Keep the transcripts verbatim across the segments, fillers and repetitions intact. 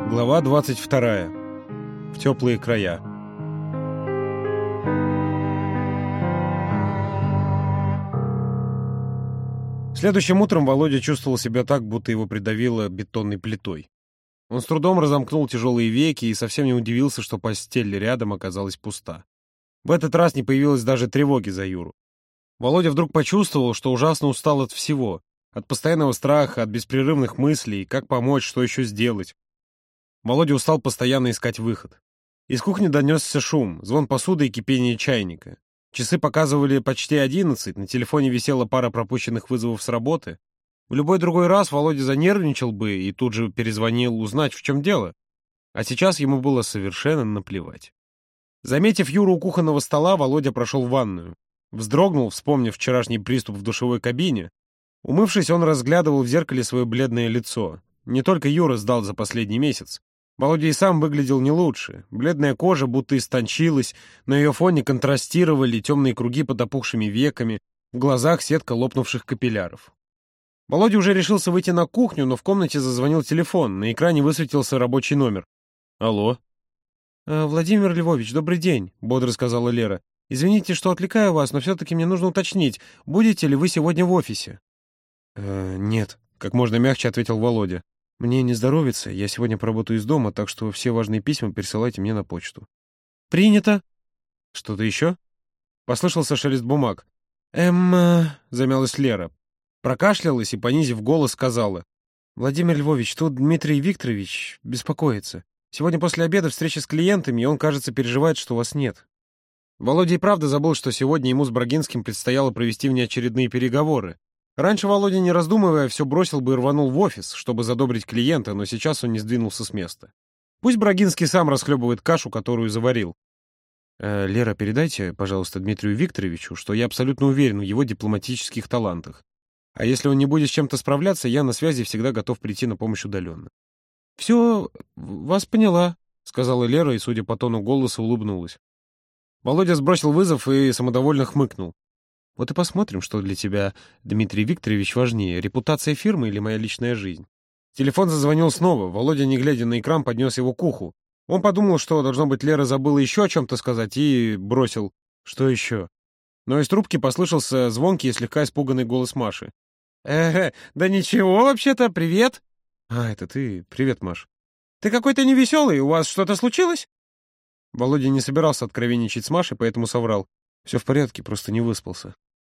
Глава двадцать вторая. В теплые края. Следующим утром Володя чувствовал себя так, будто его придавило бетонной плитой. Он с трудом разомкнул тяжелые веки и совсем не удивился, что постель рядом оказалась пуста. В этот раз не появилось даже тревоги за Юру. Володя вдруг почувствовал, что ужасно устал от всего. От постоянного страха, от беспрерывных мыслей, как помочь, что еще сделать. Володя устал постоянно искать выход. Из кухни донесся шум, звон посуды и кипение чайника. Часы показывали почти одиннадцать, на телефоне висела пара пропущенных вызовов с работы. В любой другой раз Володя занервничал бы и тут же перезвонил узнать, в чем дело. А сейчас ему было совершенно наплевать. Заметив Юру у кухонного стола, Володя прошел в ванную. Вздрогнул, вспомнив вчерашний приступ в душевой кабине. Умывшись, он разглядывал в зеркале свое бледное лицо. Не только Юра сдал за последний месяц. Володя и сам выглядел не лучше. Бледная кожа будто истончилась, на ее фоне контрастировали темные круги под опухшими веками, в глазах сетка лопнувших капилляров. Володя уже решился выйти на кухню, но в комнате зазвонил телефон, на экране высветился рабочий номер. «Алло?» «Э, «Владимир Львович, добрый день», — бодро сказала Лера. «Извините, что отвлекаю вас, но все-таки мне нужно уточнить, будете ли вы сегодня в офисе?» «Э, «Нет», — как можно мягче ответил Володя. «Мне не здоровится, я сегодня поработаю из дома, так что все важные письма пересылайте мне на почту». «Принято». «Что-то еще?» Послышался шелест бумаг. «Эм...» — замялась Лера. Прокашлялась и, понизив голос, сказала. «Владимир Львович, тут Дмитрий Викторович беспокоится. Сегодня после обеда встреча с клиентами, и он, кажется, переживает, что вас нет». Володя и правда забыл, что сегодня ему с Брагинским предстояло провести внеочередные переговоры. Раньше Володя, не раздумывая, все бросил бы и рванул в офис, чтобы задобрить клиента, но сейчас он не сдвинулся с места. Пусть Брагинский сам расхлебывает кашу, которую заварил. Э, «Лера, передайте, пожалуйста, Дмитрию Викторовичу, что я абсолютно уверен в его дипломатических талантах. А если он не будет с чем-то справляться, я на связи всегда готов прийти на помощь удаленно». «Все, вас поняла», — сказала Лера и, судя по тону голоса, улыбнулась. Володя сбросил вызов и самодовольно хмыкнул. «Вот и посмотрим, что для тебя, Дмитрий Викторович, важнее, репутация фирмы или моя личная жизнь». Телефон зазвонил снова. Володя, не глядя на экран, поднес его к уху. Он подумал, что, должно быть, Лера забыла еще о чем-то сказать, и бросил «Что еще?». Но из трубки послышался звонкий и слегка испуганный голос Маши. «Э, да ничего, вообще-то, привет». «А, это ты? Привет, Маш». «Ты какой-то невеселый, у вас что-то случилось?» Володя не собирался откровенничать с Машей, поэтому соврал. «Все в порядке, просто не выспался».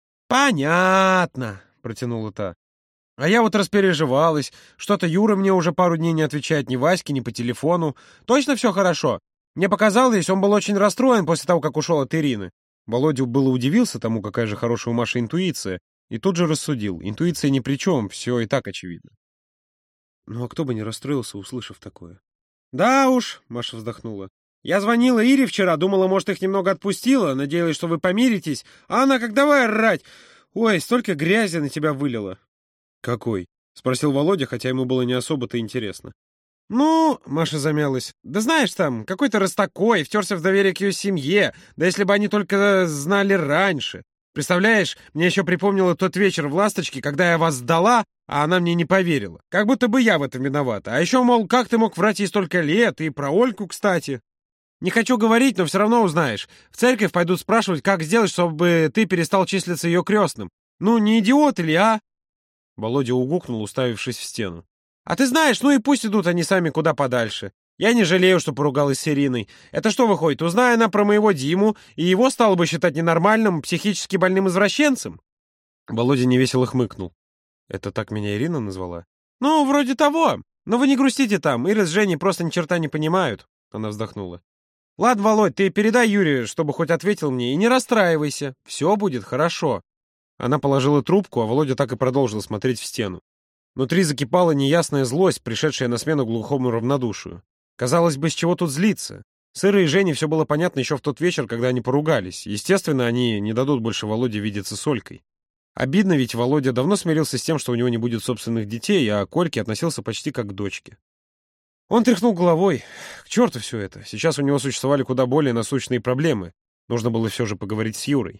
«Понятно», — протянула та. «А я вот распереживалась. Что-то Юра мне уже пару дней не отвечает ни Ваське, ни по телефону. Точно все хорошо? Мне показалось, он был очень расстроен после того, как ушел от Ирины». Володя было удивился тому, какая же хорошая у Маши интуиция, и тут же рассудил. Интуиция ни при чем, все и так очевидно. «Ну а кто бы не расстроился, услышав такое?» «Да уж», — Маша вздохнула. «Я звонила Ире вчера, думала, может, их немного отпустила, надеялась, что вы помиритесь, а она как давай орать. Ой, столько грязи на тебя вылила». «Какой?» — спросил Володя, хотя ему было не особо-то интересно. «Ну...» — Маша замялась. «Да знаешь там, какой-то раз такой, втерся в доверие к ее семье, да если бы они только знали раньше. Представляешь, мне еще припомнило тот вечер в «Ласточке», когда я вас сдала, а она мне не поверила. Как будто бы я в этом виновата. А еще, мол, как ты мог врать ей столько лет, и про Ольку, кстати. Не хочу говорить, но все равно узнаешь. В церковь пойдут спрашивать, как сделать, чтобы ты перестал числиться ее крестным. Ну, не идиот ли, а?» Володя угукнул, уставившись в стену. «А ты знаешь, ну и пусть идут они сами куда подальше. Я не жалею, что поругалась с Ириной. Это что выходит, узная она про моего Диму, и его стало бы считать ненормальным, психически больным извращенцем?» Володя невесело хмыкнул. «Это так меня Ирина назвала?» «Ну, вроде того. Но вы не грустите там, Ира с Женей просто ни черта не понимают». Она вздохнула. «Ладно, Володь, ты передай Юре, чтобы хоть ответил мне, и не расстраивайся. Все будет хорошо». Она положила трубку, а Володя так и продолжил смотреть в стену. Внутри закипала неясная злость, пришедшая на смену глухому равнодушию. Казалось бы, с чего тут злиться? С Ирой и Женей все было понятно еще в тот вечер, когда они поругались. Естественно, они не дадут больше Володе видеться с Олькой. Обидно, ведь Володя давно смирился с тем, что у него не будет собственных детей, а к Ольке относился почти как к дочке. Он тряхнул головой. К черту все это. Сейчас у него существовали куда более насущные проблемы. Нужно было все же поговорить с Юрой.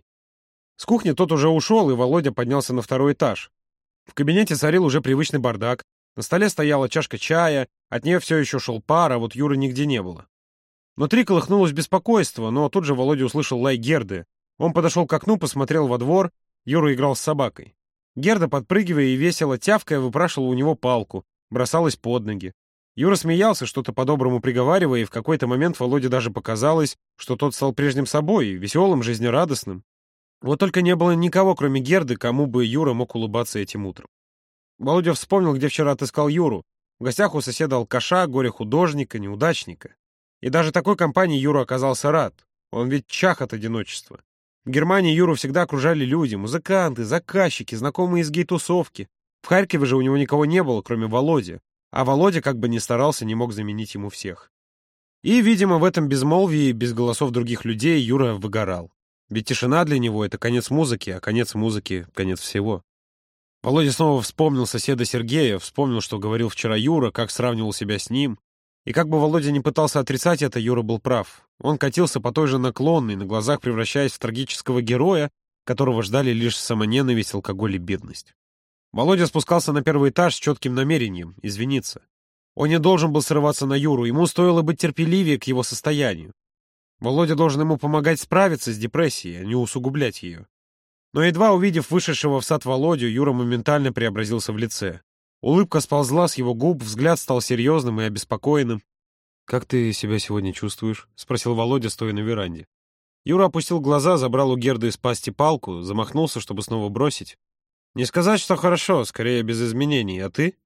С кухни тот уже ушел, и Володя поднялся на второй этаж. В кабинете царил уже привычный бардак. На столе стояла чашка чая, От нее все еще шел пар, а вот Юры нигде не было. Внутри колыхнулось беспокойство, но тут же Володя услышал лай Герды. Он подошел к окну, посмотрел во двор. Юра играл с собакой. Герда, подпрыгивая и весело тявкая, выпрашивала у него палку, бросалась под ноги. Юра смеялся, что-то по-доброму приговаривая, и в какой-то момент Володе даже показалось, что тот стал прежним собой, веселым, жизнерадостным. Вот только не было никого, кроме Герды, кому бы Юра мог улыбаться этим утром. Володя вспомнил, где вчера отыскал Юру. В гостях у соседа-алкаша, горе-художника, неудачника. И даже такой компании Юра оказался рад. Он ведь чах от одиночества. В Германии Юру всегда окружали люди, музыканты, заказчики, знакомые из гей-тусовки. В Харькове же у него никого не было, кроме Володи. А Володя, как бы ни старался, не мог заменить ему всех. И, видимо, в этом безмолвии, без голосов других людей, Юра выгорал. Ведь тишина для него — это конец музыки, а конец музыки — конец всего. Володя снова вспомнил соседа Сергея, вспомнил, что говорил вчера Юра, как сравнивал себя с ним. И как бы Володя не пытался отрицать это, Юра был прав. Он катился по той же наклонной, на глазах превращаясь в трагического героя, которого ждали лишь самоненависть, алкоголь и бедность. Володя спускался на первый этаж с четким намерением — извиниться. Он не должен был срываться на Юру, ему стоило быть терпеливее к его состоянию. Володя должен ему помогать справиться с депрессией, а не усугублять ее. Но едва увидев вышедшего в сад Володю, Юра моментально преобразился в лице. Улыбка сползла с его губ, взгляд стал серьезным и обеспокоенным. «Как ты себя сегодня чувствуешь?» — спросил Володя, стоя на веранде. Юра опустил глаза, забрал у Герды из пасти палку, замахнулся, чтобы снова бросить. «Не сказать, что хорошо, скорее без изменений. А ты?»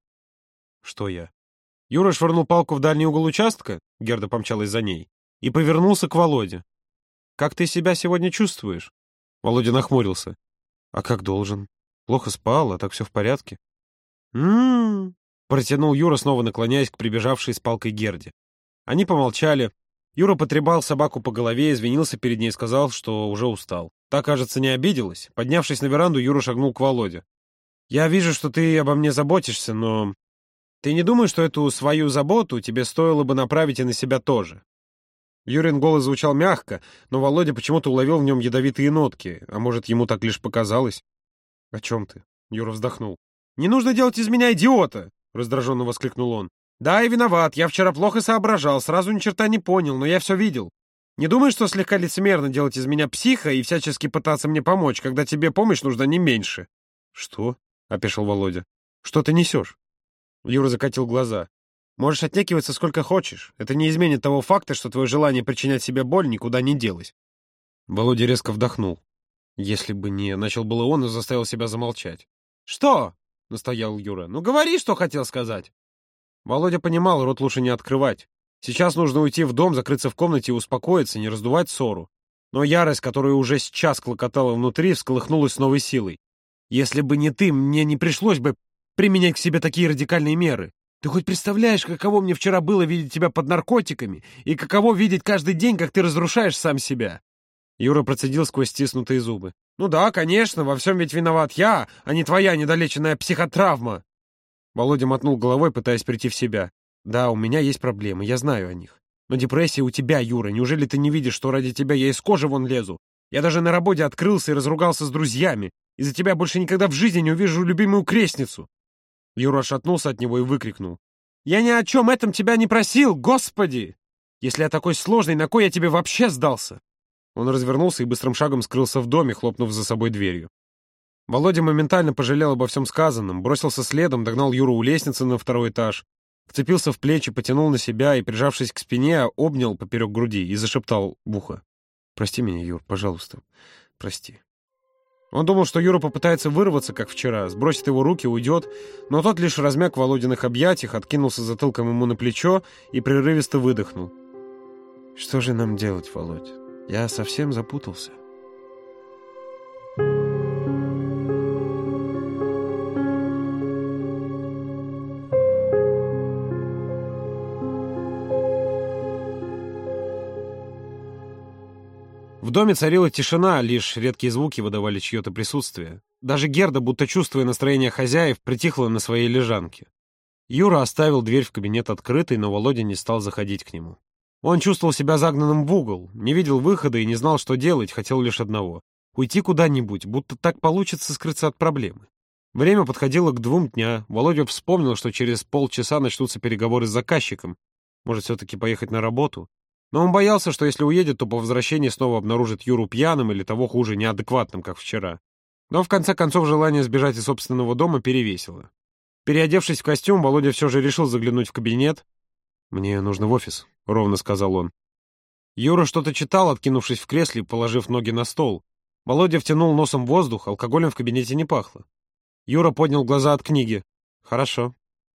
«Что я?» Юра швырнул палку в дальний угол участка, Герда помчалась за ней, и повернулся к Володе. «Как ты себя сегодня чувствуешь?» Володя нахмурился. «А как должен? Плохо спал, а так все в порядке?» «М-м-м», протянул Юра, снова наклоняясь к прибежавшей с палкой Герде. Они помолчали. Юра потрепал собаку по голове, извинился перед ней и сказал, что уже устал. Та, кажется, не обиделась. Поднявшись на веранду, Юра шагнул к Володе. «Я вижу, что ты обо мне заботишься, но ты не думаешь, что эту свою заботу тебе стоило бы направить и на себя тоже?» Юрин голос звучал мягко, но Володя почему-то уловил в нем ядовитые нотки, а может, ему так лишь показалось. «О чем ты?» — Юра вздохнул. «Не нужно делать из меня идиота!» — раздраженно воскликнул он. «Да, я виноват, я вчера плохо соображал, сразу ни черта не понял, но я все видел. Не думаешь, что слегка лицемерно делать из меня психа и всячески пытаться мне помочь, когда тебе помощь нужна не меньше?» «Что?» — опешил Володя. «Что ты несешь?» Юра закатил глаза. «Можешь отнекиваться сколько хочешь. Это не изменит того факта, что твое желание причинять себе боль никуда не делось». Володя резко вдохнул. Если бы не... Начал было он и заставил себя замолчать. «Что?» — настоял Юра. «Ну говори, что хотел сказать». Володя понимал, рот лучше не открывать. Сейчас нужно уйти в дом, закрыться в комнате и успокоиться, не раздувать ссору. Но ярость, которая уже сейчас клокотала внутри, всколыхнулась с новой силой. «Если бы не ты, мне не пришлось бы применять к себе такие радикальные меры. Ты хоть представляешь, каково мне вчера было видеть тебя под наркотиками и каково видеть каждый день, как ты разрушаешь сам себя?» Юра процедил сквозь стиснутые зубы. «Ну да, конечно, во всем ведь виноват я, а не твоя недолеченная психотравма». Володя мотнул головой, пытаясь прийти в себя. «Да, у меня есть проблемы, я знаю о них. Но депрессия у тебя, Юра. Неужели ты не видишь, что ради тебя я из кожи вон лезу? Я даже на работе открылся и разругался с друзьями. Из-за тебя больше никогда в жизни не увижу любимую крестницу». Юра отшатнулся от него и выкрикнул. «Я ни о чем этом тебя не просил, Господи! Если я такой сложный, на кой я тебе вообще сдался?» Он развернулся и быстрым шагом скрылся в доме, хлопнув за собой дверью. Володя моментально пожалел обо всем сказанном, бросился следом, догнал Юру у лестницы на второй этаж, вцепился в плечи, потянул на себя и, прижавшись к спине, обнял поперек груди и зашептал в ухо. «Прости меня, Юр, пожалуйста, прости». Он думал, что Юра попытается вырваться, как вчера, сбросит его руки, уйдет, но тот лишь размяк в Володиных объятиях, откинулся затылком ему на плечо и прерывисто выдохнул. «Что же нам делать, Володь? Я совсем запутался». В доме царила тишина, лишь редкие звуки выдавали чье-то присутствие. Даже Герда, будто чувствуя настроение хозяев, притихла на своей лежанке. Юра оставил дверь в кабинет открытой, но Володя не стал заходить к нему. Он чувствовал себя загнанным в угол, не видел выхода и не знал, что делать, хотел лишь одного — уйти куда-нибудь, будто так получится скрыться от проблемы. Время подходило к двум дня. Володя вспомнил, что через полчаса начнутся переговоры с заказчиком. Может, все-таки поехать на работу? Но он боялся, что если уедет, то по возвращении снова обнаружит Юру пьяным или того хуже, неадекватным, как вчера. Но в конце концов желание сбежать из собственного дома перевесило. Переодевшись в костюм, Володя все же решил заглянуть в кабинет. «Мне нужно в офис», — ровно сказал он. Юра что-то читал, откинувшись в кресле, положив ноги на стол. Володя втянул носом воздух, алкоголем в кабинете не пахло. Юра поднял глаза от книги. «Хорошо.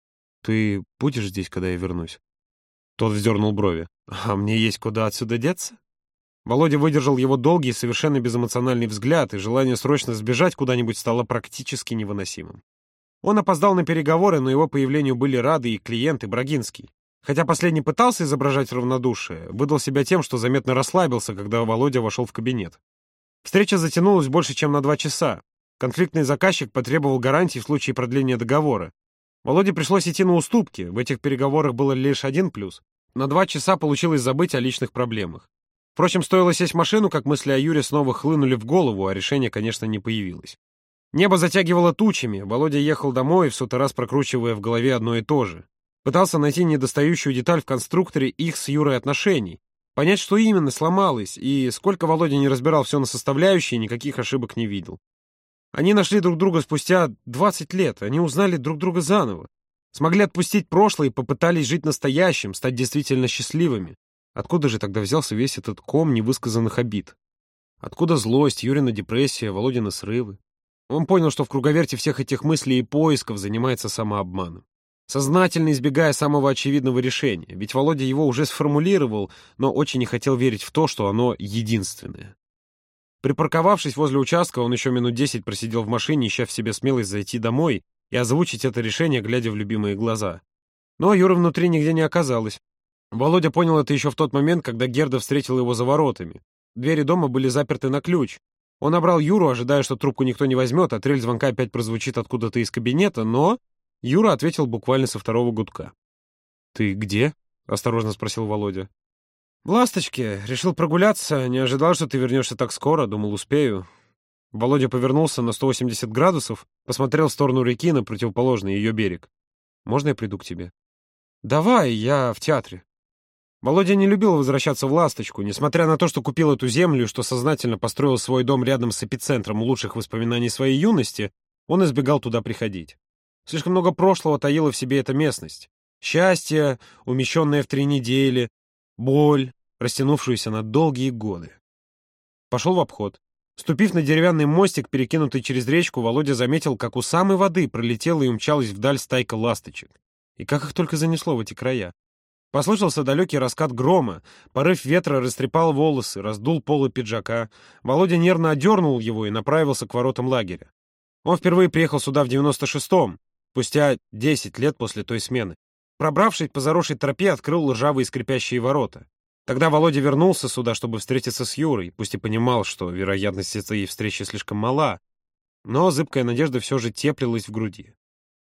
Ты будешь здесь, когда я вернусь?» Тот вздернул брови. «А мне есть куда отсюда деться?» Володя выдержал его долгий, совершенно безэмоциональный взгляд, и желание срочно сбежать куда-нибудь стало практически невыносимым. Он опоздал на переговоры, но его появлению были рады и клиент, и Брагинский. Хотя последний пытался изображать равнодушие, выдал себя тем, что заметно расслабился, когда Володя вошел в кабинет. Встреча затянулась больше, чем на два часа. Конфликтный заказчик потребовал гарантий в случае продления договора. Володе пришлось идти на уступки, в этих переговорах было лишь один плюс. На два часа получилось забыть о личных проблемах. Впрочем, стоило сесть в машину, как мысли о Юре снова хлынули в голову, а решение, конечно, не появилось. Небо затягивало тучами, Володя ехал домой, в сотый раз прокручивая в голове одно и то же. Пытался найти недостающую деталь в конструкторе их с Юрой отношений, понять, что именно сломалось, и сколько Володя не разбирал все на составляющие, никаких ошибок не видел. Они нашли друг друга спустя двадцать лет, они узнали друг друга заново, смогли отпустить прошлое и попытались жить настоящим, стать действительно счастливыми. Откуда же тогда взялся весь этот ком невысказанных обид? Откуда злость, Юрина депрессия, Володины срывы? Он понял, что в круговерте всех этих мыслей и поисков занимается самообманом, сознательно избегая самого очевидного решения, ведь Володя его уже сформулировал, но очень не хотел верить в то, что оно единственное. Припарковавшись возле участка, он еще минут десять просидел в машине, ища в себе смелость зайти домой и озвучить это решение, глядя в любимые глаза. Но Юры внутри нигде не оказалось. Володя понял это еще в тот момент, когда Герда встретила его за воротами. Двери дома были заперты на ключ. Он набрал Юру, ожидая, что трубку никто не возьмет, а трель звонка опять прозвучит откуда-то из кабинета, но Юра ответил буквально со второго гудка. «Ты где?» — осторожно спросил Володя. «В «Ласточке. Решил прогуляться. Не ожидал, что ты вернешься так скоро. Думал, успею». Володя повернулся на сто восемьдесят градусов, посмотрел в сторону реки на противоположный ее берег. «Можно я приду к тебе?» «Давай, я в театре». Володя не любил возвращаться в «Ласточку», несмотря на то, что купил эту землю, что сознательно построил свой дом рядом с эпицентром лучших воспоминаний своей юности, он избегал туда приходить. Слишком много прошлого таила в себе эта местность. Счастье, умещенное в три недели, боль, растянувшуюся на долгие годы. Пошел в обход. Ступив на деревянный мостик, перекинутый через речку, Володя заметил, как у самой воды пролетела и умчалась вдаль стайка ласточек. И как их только занесло в эти края. Послышался далекий раскат грома, порыв ветра растрепал волосы, раздул полы пиджака. Володя нервно одернул его и направился к воротам лагеря. Он впервые приехал сюда в девяносто шестом, спустя десять лет после той смены. Пробравшись по заросшей тропе, открыл ржавые скрипящие ворота. Тогда Володя вернулся сюда, чтобы встретиться с Юрой, пусть и понимал, что вероятность этой встречи слишком мала, но зыбкая надежда все же теплилась в груди.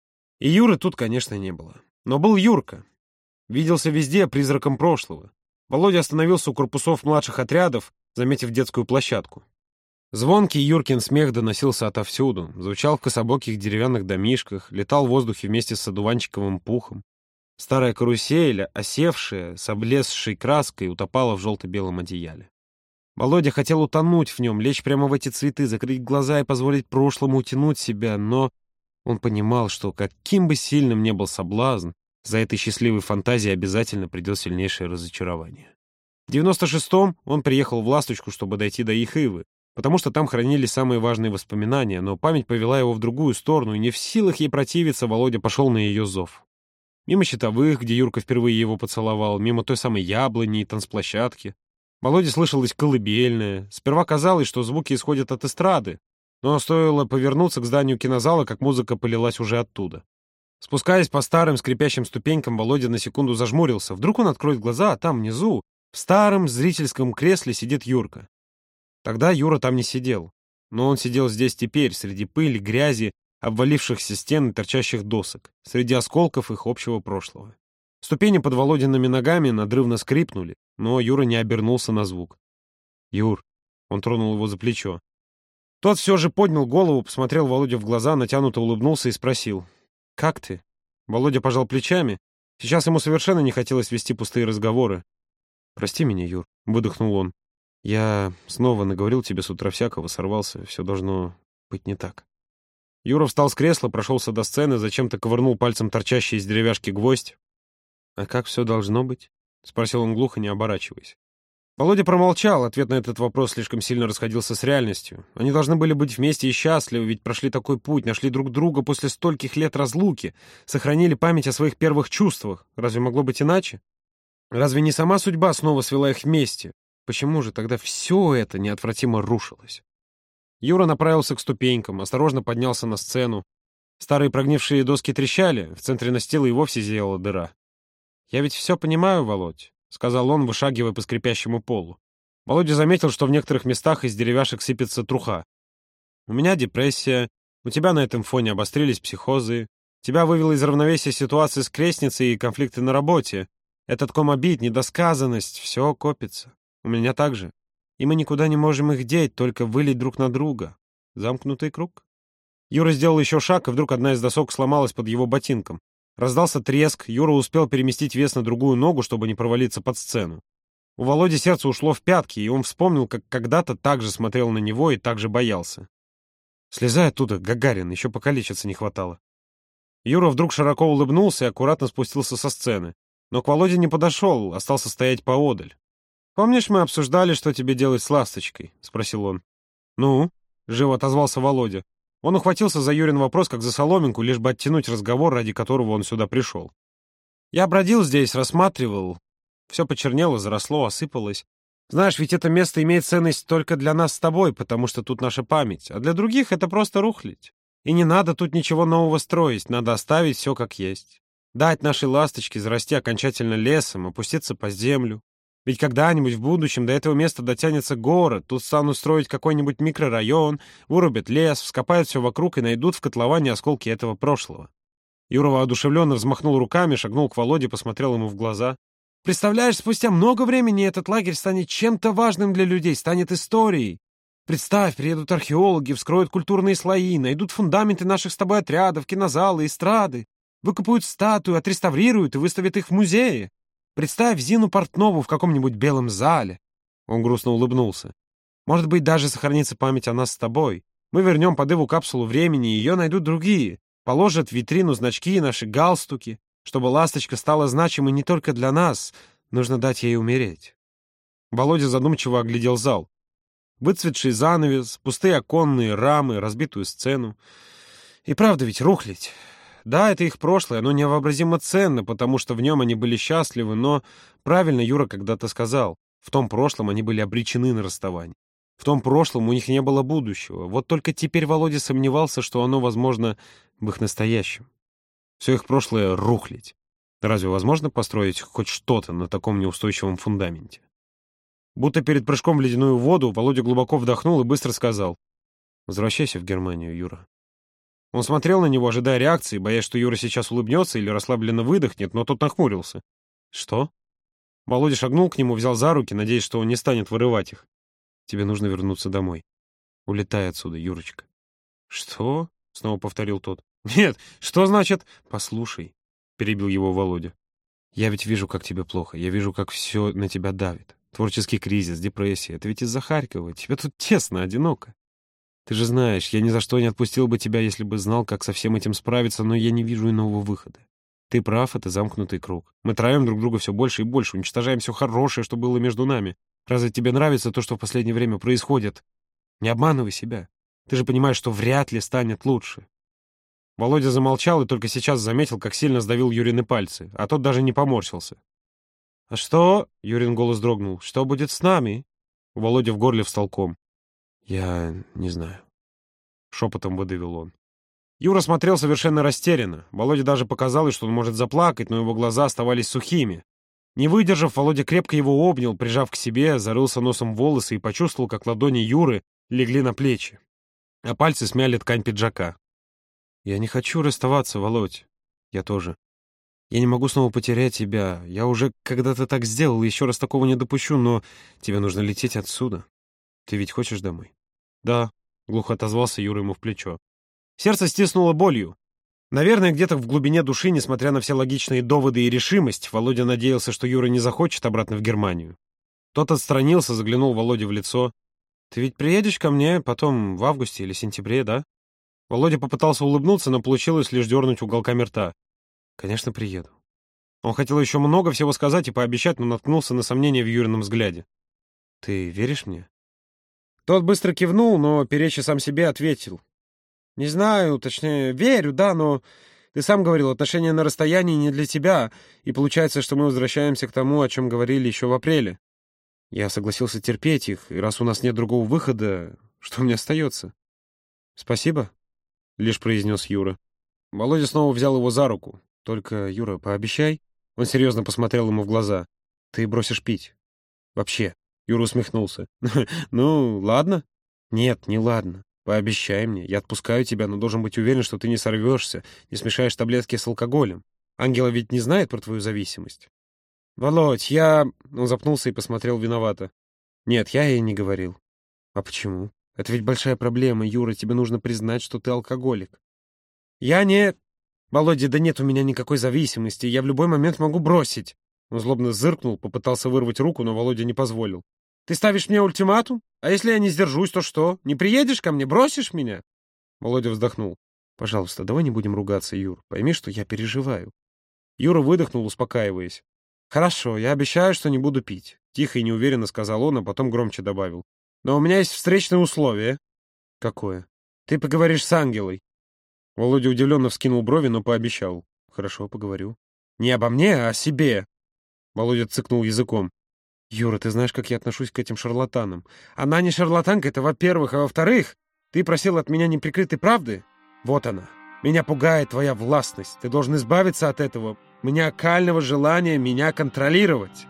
И Юры тут, конечно, не было. Но был Юрка. Виделся везде призраком прошлого. Володя остановился у корпусов младших отрядов, заметив детскую площадку. Звонкий Юркин смех доносился отовсюду, звучал в кособоких деревянных домишках, летал в воздухе вместе с одуванчиковым пухом. Старая карусель, осевшая, с облезшей краской, утопала в желто-белом одеяле. Володя хотел утонуть в нем, лечь прямо в эти цветы, закрыть глаза и позволить прошлому утянуть себя, но он понимал, что каким бы сильным ни был соблазн, за этой счастливой фантазией обязательно придет сильнейшее разочарование. В девяносто шестом он приехал в «Ласточку», чтобы дойти до их Ивы, потому что там хранились самые важные воспоминания, но память повела его в другую сторону, и не в силах ей противиться, Володя пошел на ее зов. Мимо щитовых, где Юрка впервые его поцеловал, мимо той самой яблони и танцплощадки. Володе слышалось колыбельное. Сперва казалось, что звуки исходят от эстрады, но стоило повернуться к зданию кинозала, как музыка полилась уже оттуда. Спускаясь по старым скрипящим ступенькам, Володя на секунду зажмурился. Вдруг он откроет глаза, а там внизу, в старом зрительском кресле, сидит Юрка. Тогда Юра там не сидел, но он сидел здесь теперь, среди пыли, грязи, обвалившихся стен и торчащих досок, среди осколков их общего прошлого. Ступени под Володиными ногами надрывно скрипнули, но Юра не обернулся на звук. «Юр», — он тронул его за плечо, Тот все же поднял голову, посмотрел Володе в глаза, натянуто улыбнулся и спросил: «Как ты?» Володя пожал плечами. Сейчас ему совершенно не хотелось вести пустые разговоры. «Прости меня, Юр», — выдохнул он. «Я снова наговорил тебе с утра всякого, сорвался. Все должно быть не так». Юра встал с кресла, прошелся до сцены, зачем-то ковырнул пальцем торчащий из деревяшки гвоздь. «А как все должно быть?» — спросил он глухо, не оборачиваясь. Володя промолчал, ответ на этот вопрос слишком сильно расходился с реальностью. Они должны были быть вместе и счастливы, ведь прошли такой путь, нашли друг друга после стольких лет разлуки, сохранили память о своих первых чувствах. Разве могло быть иначе? Разве не сама судьба снова свела их вместе? Почему же тогда все это неотвратимо рушилось? Юра направился к ступенькам, осторожно поднялся на сцену. Старые прогнившие доски трещали, в центре настила и вовсе зияла дыра. «Я ведь все понимаю, Володь», — сказал он, вышагивая по скрипящему полу. Володя заметил, что в некоторых местах из деревяшек сыпется труха. «У меня депрессия, у тебя на этом фоне обострились психозы, тебя вывела из равновесия ситуации с крестницей и конфликты на работе. Этот ком обид, недосказанность, все копится. У меня так же. И мы никуда не можем их деть, только вылить друг на друга. Замкнутый круг». Юра сделал еще шаг, и вдруг одна из досок сломалась под его ботинком. Раздался треск, Юра успел переместить вес на другую ногу, чтобы не провалиться под сцену. У Володи сердце ушло в пятки, и он вспомнил, как когда-то так же смотрел на него и так же боялся. «Слезай оттуда, Гагарин, еще покалечиться не хватало». Юра вдруг широко улыбнулся и аккуратно спустился со сцены. Но к Володе не подошел, остался стоять поодаль. «Помнишь, мы обсуждали, что тебе делать с ласточкой?» — спросил он. «Ну?» — живо отозвался Володя. Он ухватился за Юрин вопрос, как за соломинку, лишь бы оттянуть разговор, ради которого он сюда пришел. «Я бродил здесь, рассматривал. Все почернело, заросло, осыпалось. Знаешь, ведь это место имеет ценность только для нас с тобой, потому что тут наша память, а для других это просто рухлядь. И не надо тут ничего нового строить, надо оставить все как есть. Дать нашей ласточке зарасти окончательно лесом, опуститься под землю. Ведь когда-нибудь в будущем до этого места дотянется город, тут станут строить какой-нибудь микрорайон, вырубят лес, вскопают все вокруг и найдут в котловане осколки этого прошлого». Юра воодушевленно взмахнул руками, шагнул к Володе, посмотрел ему в глаза. «Представляешь, спустя много времени этот лагерь станет чем-то важным для людей, станет историей. Представь, приедут археологи, вскроют культурные слои, найдут фундаменты наших с тобой отрядов, кинозалы, эстрады, выкопают статуи, отреставрируют и выставят их в музее. Представь Зину Портнову в каком-нибудь белом зале». Он грустно улыбнулся. «Может быть, даже сохранится память о нас с тобой. Мы вернем под Иву капсулу времени, и ее найдут другие. Положат в витрину значки и наши галстуки. Чтобы ласточка стала значимой не только для нас, нужно дать ей умереть». Володя задумчиво оглядел зал. Выцветший занавес, пустые оконные рамы, разбитую сцену. И правда ведь рухлядь. Да, это их прошлое, оно невообразимо ценно, потому что в нем они были счастливы, но, правильно Юра когда-то сказал, в том прошлом они были обречены на расставание. В том прошлом у них не было будущего. Вот только теперь Володя сомневался, что оно возможно в их настоящем. Все их прошлое рухлядь. Разве возможно построить хоть что-то на таком неустойчивом фундаменте? Будто перед прыжком в ледяную воду Володя глубоко вдохнул и быстро сказал: «Возвращайся в Германию, Юра». Он смотрел на него, ожидая реакции, боясь, что Юра сейчас улыбнется или расслабленно выдохнет, но тот нахмурился. «Что?» Володя шагнул к нему, взял за руки, надеясь, что он не станет вырывать их. «Тебе нужно вернуться домой. Улетай отсюда, Юрочка». «Что?» — снова повторил тот. «Нет, что значит...» «Послушай», — перебил его Володя. «Я ведь вижу, как тебе плохо. Я вижу, как все на тебя давит. Творческий кризис, депрессия. Это ведь из-за Харькова. Тебе тут тесно, одиноко. Ты же знаешь, я ни за что не отпустил бы тебя, если бы знал, как со всем этим справиться, но я не вижу иного выхода. Ты прав, это замкнутый круг. Мы травим друг друга все больше и больше, уничтожаем все хорошее, что было между нами. Разве тебе нравится то, что в последнее время происходит? Не обманывай себя. Ты же понимаешь, что вряд ли станет лучше». Володя замолчал и только сейчас заметил, как сильно сдавил Юрины пальцы, а тот даже не поморщился. «А что?» — Юрин голос дрогнул. «Что будет с нами?» У Володи в горле встал ком. «Я не знаю», — шепотом выдавил он. Юра смотрел совершенно растерянно. Володе даже показалось, что он может заплакать, но его глаза оставались сухими. Не выдержав, Володя крепко его обнял, прижав к себе, зарылся носом в волосы и почувствовал, как ладони Юры легли на плечи, а пальцы смяли ткань пиджака. «Я не хочу расставаться, Володь. Я тоже. Я не могу снова потерять тебя. Я уже когда-то так сделал, и еще раз такого не допущу, но тебе нужно лететь отсюда. Ты ведь хочешь домой?» «Да», — глухо отозвался Юра ему в плечо. Сердце стиснуло болью. Наверное, где-то в глубине души, несмотря на все логичные доводы и решимость, Володя надеялся, что Юра не захочет обратно в Германию. Тот отстранился, заглянул Володе в лицо. «Ты ведь приедешь ко мне потом в августе или сентябре, да?» Володя попытался улыбнуться, но получилось лишь дернуть уголками рта. «Конечно, приеду». Он хотел еще много всего сказать и пообещать, но наткнулся на сомнение в Юрином взгляде. «Ты веришь мне?» Тот быстро кивнул, но, переча сам себе, ответил. «Не знаю, точнее, верю, да, но ты сам говорил, отношения на расстоянии не для тебя, и получается, что мы возвращаемся к тому, о чем говорили еще в апреле. Я согласился терпеть их, и раз у нас нет другого выхода, что мне остается?» «Спасибо», — лишь произнес Юра. Володя снова взял его за руку. «Только, Юра, пообещай». Он серьезно посмотрел ему в глаза. «Ты бросишь пить. Вообще». Юра усмехнулся. «Ну, ладно». «Нет, не ладно. Пообещай мне. Я отпускаю тебя, но должен быть уверен, что ты не сорвешься, не смешаешь таблетки с алкоголем. Ангела ведь не знает про твою зависимость». «Володь, я...» Он запнулся и посмотрел виновато. «Нет, я ей не говорил». «А почему? Это ведь большая проблема, Юра. Тебе нужно признать, что ты алкоголик». «Я не...» «Володя, да нет у меня никакой зависимости. Я в любой момент могу бросить». Он злобно зыркнул, попытался вырвать руку, но Володя не позволил. «Ты ставишь мне ультиматум? А если я не сдержусь, то что? Не приедешь ко мне? Бросишь меня?» Володя вздохнул. «Пожалуйста, давай не будем ругаться, Юр. Пойми, что я переживаю». Юра выдохнул, успокаиваясь. «Хорошо, я обещаю, что не буду пить», — тихо и неуверенно сказал он, а потом громче добавил. «Но у меня есть встречное условие». «Какое?» «Ты поговоришь с Ангелой». Володя удивленно вскинул брови, но пообещал. «Хорошо, поговорю». «Не обо мне, а о себе». Володя цыкнул языком. «Юра, ты знаешь, как я отношусь к этим шарлатанам. Она не шарлатанка, это во-первых, а во-вторых, ты просил от меня неприкрытой правды? Вот она. Меня пугает твоя властность. Ты должен избавиться от этого маниакального желания меня контролировать».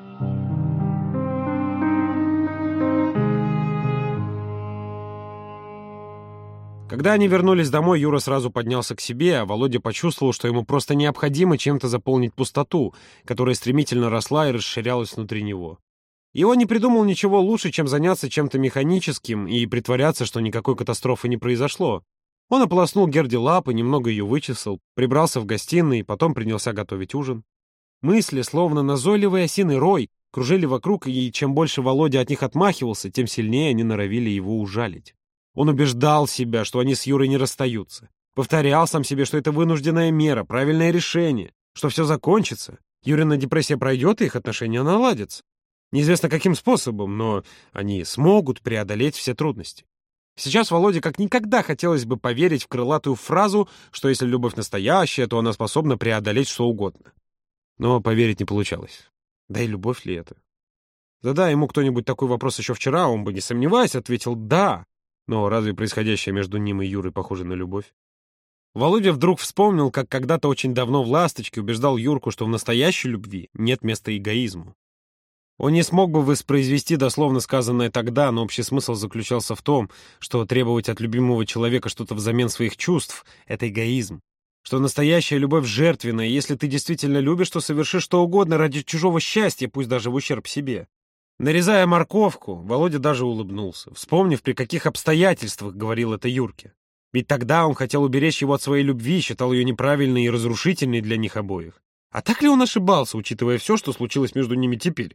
Когда они вернулись домой, Юра сразу поднялся к себе, а Володя почувствовал, что ему просто необходимо чем-то заполнить пустоту, которая стремительно росла и расширялась внутри него. И он не придумал ничего лучше, чем заняться чем-то механическим и притворяться, что никакой катастрофы не произошло. Он ополоснул Герде лапы, немного ее вычесал, прибрался в гостиной и потом принялся готовить ужин. Мысли, словно назойливый осиный рой, кружили вокруг, и чем больше Володя от них отмахивался, тем сильнее они норовили его ужалить. Он убеждал себя, что они с Юрой не расстаются. Повторял сам себе, что это вынужденная мера, правильное решение, что все закончится. Юрина депрессия пройдет, и их отношения наладятся. Неизвестно каким способом, но они смогут преодолеть все трудности. Сейчас Володе как никогда хотелось бы поверить в крылатую фразу, что если любовь настоящая, то она способна преодолеть что угодно. Но поверить не получалось. Да и любовь ли это? Задай ему кто-нибудь такой вопрос еще вчера, он бы, не сомневаясь, ответил «да». Но разве происходящее между ним и Юрой похоже на любовь? Володя вдруг вспомнил, как когда-то очень давно в «Ласточке» убеждал Юрку, что в настоящей любви нет места эгоизму. Он не смог бы воспроизвести дословно сказанное тогда, но общий смысл заключался в том, что требовать от любимого человека что-то взамен своих чувств — это эгоизм. Что настоящая любовь жертвенная, и если ты действительно любишь, то совершишь что угодно ради чужого счастья, пусть даже в ущерб себе. Нарезая морковку, Володя даже улыбнулся, вспомнив, при каких обстоятельствах говорил это Юрке. Ведь тогда он хотел уберечь его от своей любви, считал ее неправильной и разрушительной для них обоих. А так ли он ошибался, учитывая все, что случилось между ними теперь?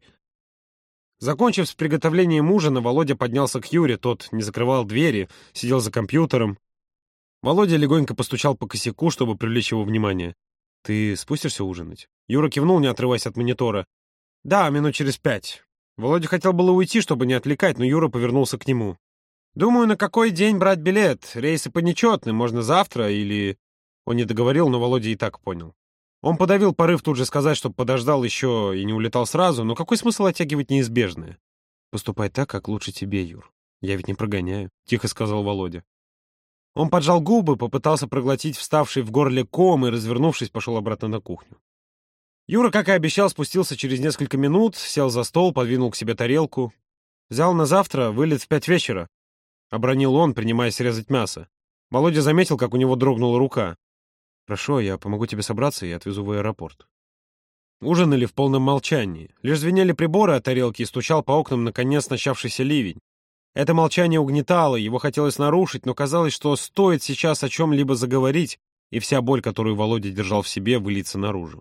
Закончив с приготовлением ужина, Володя поднялся к Юре, тот не закрывал двери, сидел за компьютером. Володя легонько постучал по косяку, чтобы привлечь его внимание. «Ты спустишься ужинать?» Юра кивнул, не отрываясь от монитора. «Да, минут через пять». Володя хотел было уйти, чтобы не отвлекать, но Юра повернулся к нему. «Думаю, на какой день брать билет? Рейсы поднечетны, можно завтра или...» Он не договорил, но Володя и так понял. Он подавил порыв тут же сказать, чтобы подождал еще и не улетал сразу, но какой смысл оттягивать неизбежное? «Поступай так, как лучше тебе, Юр. Я ведь не прогоняю», — тихо сказал Володя. Он поджал губы, попытался проглотить вставший в горле ком и, развернувшись, пошел обратно на кухню. Юра, как и обещал, спустился через несколько минут, сел за стол, подвинул к себе тарелку. «Взял на завтра, вылет в пять вечера», — обронил он, принимаясь резать мясо. Володя заметил, как у него дрогнула рука. «Хорошо, я помогу тебе собраться и отвезу в аэропорт». Ужинали в полном молчании. Лишь звенели приборы от тарелки и стучал по окнам наконец начавшийся ливень. Это молчание угнетало, его хотелось нарушить, но казалось, что стоит сейчас о чем-либо заговорить, и вся боль, которую Володя держал в себе, выльется наружу.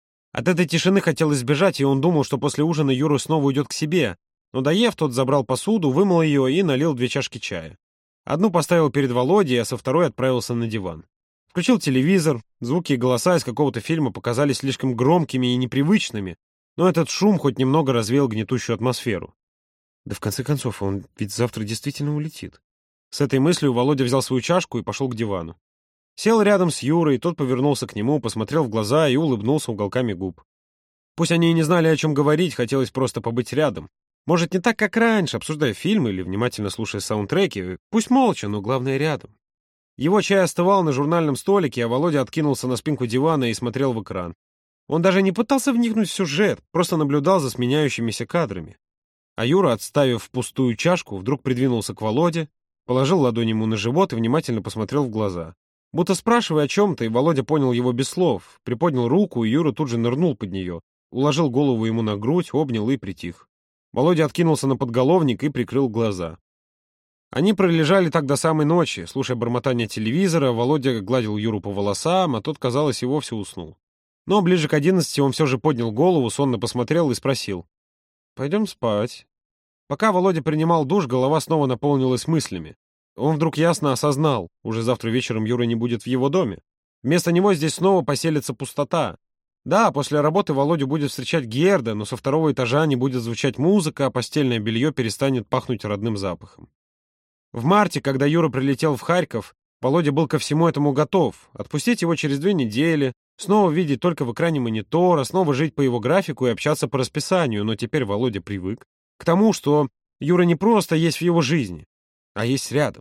От этой тишины хотелось сбежать, и он думал, что после ужина Юра снова уйдет к себе. Но доев, тот забрал посуду, вымыл ее и налил две чашки чая. Одну поставил перед Володей, а со второй отправился на диван. Включил телевизор, звуки и голоса из какого-то фильма показались слишком громкими и непривычными, но этот шум хоть немного развеял гнетущую атмосферу. Да в конце концов, он ведь завтра действительно улетит. С этой мыслью Володя взял свою чашку и пошел к дивану. Сел рядом с Юрой, тот повернулся к нему, посмотрел в глаза и улыбнулся уголками губ. Пусть они и не знали, о чем говорить, хотелось просто побыть рядом. Может, не так, как раньше, обсуждая фильмы или внимательно слушая саундтреки, пусть молча, но главное рядом. Его чай остывал на журнальном столике, а Володя откинулся на спинку дивана и смотрел в экран. Он даже не пытался вникнуть в сюжет, просто наблюдал за сменяющимися кадрами. А Юра, отставив пустую чашку, вдруг придвинулся к Володе, положил ладонь ему на живот и внимательно посмотрел в глаза. Будто спрашивая о чем-то, и Володя понял его без слов, приподнял руку, и Юра тут же нырнул под нее, уложил голову ему на грудь, обнял и притих. Володя откинулся на подголовник и прикрыл глаза. Они пролежали так до самой ночи, слушая бормотание телевизора, Володя гладил Юру по волосам, а тот, казалось, и вовсе уснул. Но ближе к одиннадцати он все же поднял голову, сонно посмотрел и спросил: «Пойдем спать». Пока Володя принимал душ, голова снова наполнилась мыслями. Он вдруг ясно осознал, уже завтра вечером Юра не будет в его доме. Вместо него здесь снова поселится пустота. Да, после работы Володю будет встречать Герда, но со второго этажа не будет звучать музыка, а постельное белье перестанет пахнуть родным запахом. В марте, когда Юра прилетел в Харьков, Володя был ко всему этому готов. Отпустить его через две недели, снова видеть только в экране монитора, снова жить по его графику и общаться по расписанию, но теперь Володя привык к тому, что Юра не просто есть в его жизни, а есть рядом.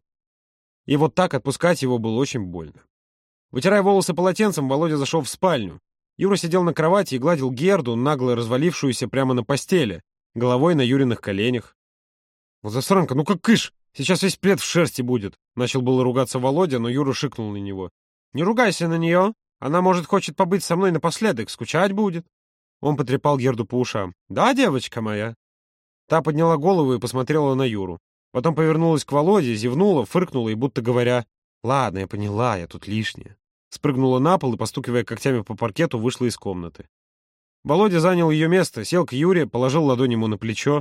И вот так отпускать его было очень больно. Вытирая волосы полотенцем, Володя зашел в спальню. Юра сидел на кровати и гладил Герду, нагло развалившуюся прямо на постели, головой на Юриных коленях. «Вот засранка, ну как кыш! Сейчас весь плед в шерсти будет!» Начал было ругаться Володя, но Юра шикнул на него. «Не ругайся на нее! Она, может, хочет побыть со мной напоследок, скучать будет!» Он потрепал Герду по ушам. «Да, девочка моя?» Та подняла голову и посмотрела на Юру. Потом повернулась к Володе, зевнула, фыркнула и, будто говоря: «Ладно, я поняла, я тут лишняя», спрыгнула на пол и, постукивая когтями по паркету, вышла из комнаты. Володя занял ее место, сел к Юре, положил ладонь ему на плечо.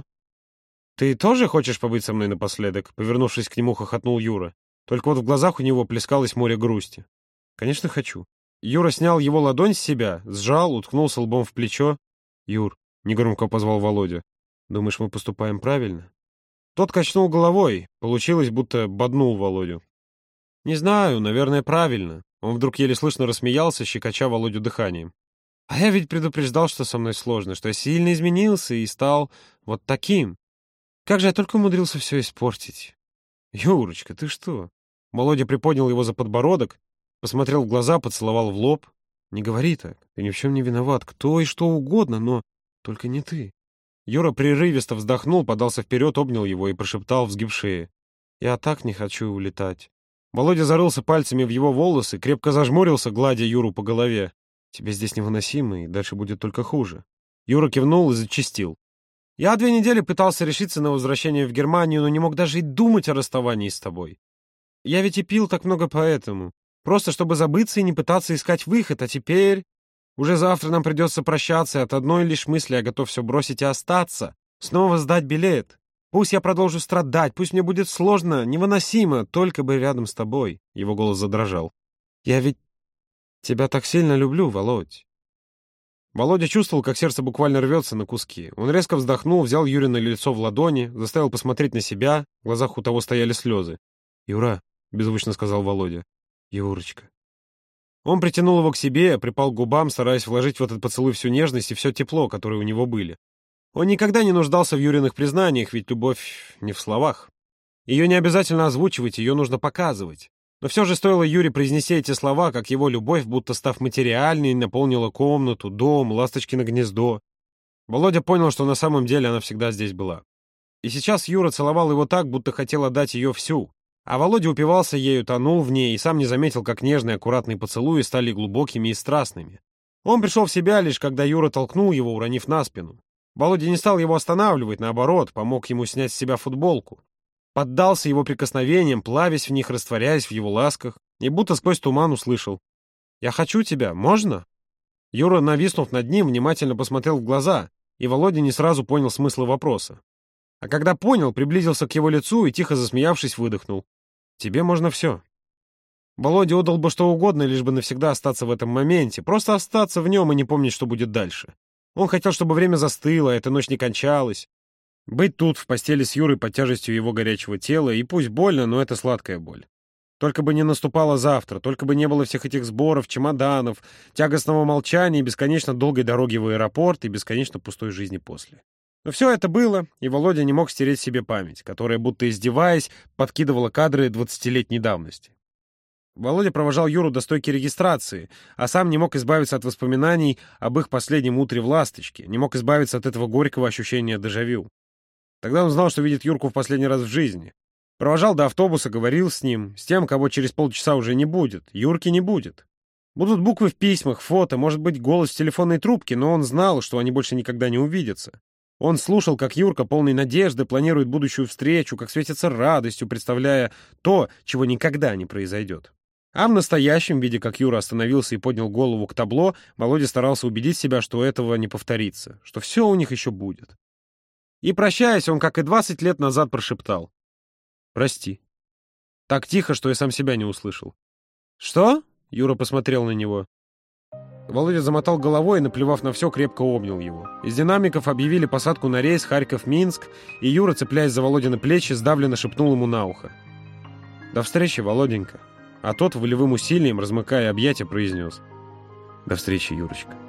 «Ты тоже хочешь побыть со мной напоследок?» Повернувшись к нему, хохотнул Юра. Только вот в глазах у него плескалось море грусти. «Конечно, хочу». Юра снял его ладонь с себя, сжал, уткнулся лбом в плечо. «Юр», — негромко позвал Володя, — «думаешь, мы поступаем правильно?» Тот качнул головой, получилось, будто боднул Володю. «Не знаю, наверное, правильно». Он вдруг еле слышно рассмеялся, щекоча Володю дыханием. «А я ведь предупреждал, что со мной сложно, что я сильно изменился и стал вот таким. Как же я только умудрился все испортить». «Юрочка, ты что?» Володя приподнял его за подбородок, посмотрел в глаза, поцеловал в лоб. «Не говори так, ты ни в чем не виноват, кто и что угодно, но только не ты». Юра прерывисто вздохнул, подался вперед, обнял его и прошептал, взгиб шеи: «Я так не хочу улетать». Володя зарылся пальцами в его волосы, крепко зажмурился, гладя Юру по голове. «Тебе здесь невыносимо, и дальше будет только хуже». Юра кивнул и зачастил. «Я две недели пытался решиться на возвращение в Германию, но не мог даже и думать о расставании с тобой. Я ведь и пил так много поэтому. Просто чтобы забыться и не пытаться искать выход, а теперь... Уже завтра нам придется прощаться, и от одной лишь мысли я готов все бросить и остаться. Снова сдать билет. Пусть я продолжу страдать, пусть мне будет сложно, невыносимо, только бы рядом с тобой». Его голос задрожал. «Я ведь тебя так сильно люблю, Володь». Володя чувствовал, как сердце буквально рвется на куски. Он резко вздохнул, взял Юрина лицо в ладони, заставил посмотреть на себя, в глазах у того стояли слезы. «Юра», — беззвучно сказал Володя, — «Юрочка». Он притянул его к себе, припал к губам, стараясь вложить в этот поцелуй всю нежность и все тепло, которые у него были. Он никогда не нуждался в Юриных признаниях, ведь любовь не в словах. Ее не обязательно озвучивать, ее нужно показывать. Но все же стоило Юре произнести эти слова, как его любовь, будто став материальной, наполнила комнату, дом, ласточкино гнездо. Володя понял, что на самом деле она всегда здесь была. И сейчас Юра целовал его так, будто хотел отдать ее всю. А Володя упивался ею, тонул в ней и сам не заметил, как нежные аккуратные поцелуи стали глубокими и страстными. Он пришел в себя лишь, когда Юра толкнул его, уронив на спину. Володя не стал его останавливать, наоборот, помог ему снять с себя футболку. поддался его прикосновениям, плавясь в них, растворяясь в его ласках, и будто сквозь туман услышал: «Я хочу тебя, можно?» Юра, нависнув над ним, внимательно посмотрел в глаза, и Володя не сразу понял смысла вопроса. А когда понял, приблизился к его лицу и, тихо засмеявшись, выдохнул: «Тебе можно все». Володя отдал бы что угодно, лишь бы навсегда остаться в этом моменте, просто остаться в нем и не помнить, что будет дальше. Он хотел, чтобы время застыло, эта ночь не кончалась. Быть тут, в постели с Юрой, под тяжестью его горячего тела, и пусть больно, но это сладкая боль. Только бы не наступало завтра, только бы не было всех этих сборов, чемоданов, тягостного молчания и бесконечно долгой дороги в аэропорт и бесконечно пустой жизни после. Но все это было, и Володя не мог стереть себе память, которая, будто издеваясь, подкидывала кадры двадцатилетней давности. Володя провожал Юру до стойки регистрации, а сам не мог избавиться от воспоминаний об их последнем утре в «Ласточке», не мог избавиться от этого горького ощущения дежавю. Тогда он знал, что видит Юрку в последний раз в жизни. Провожал до автобуса, говорил с ним, с тем, кого через полчаса уже не будет. Юрки не будет. Будут буквы в письмах, фото, может быть, голос в телефонной трубке, но он знал, что они больше никогда не увидятся. Он слушал, как Юрка, полный надежды, планирует будущую встречу, как светится радостью, представляя то, чего никогда не произойдет. А в настоящем, видя, как Юра остановился и поднял голову к табло, Володя старался убедить себя, что этого не повторится, что все у них еще будет. И, прощаясь, он, как и двадцать лет назад, прошептал: «Прости». Так тихо, что я сам себя не услышал. «Что?» — Юра посмотрел на него. Володя замотал головой и, наплевав на все, крепко обнял его. Из динамиков объявили посадку на рейс Харьков-Минск, и Юра, цепляясь за Володины плечи, сдавленно шепнул ему на ухо: «До встречи, Володенька». А тот, волевым усилием, размыкая объятия, произнес: «До встречи, Юрочка».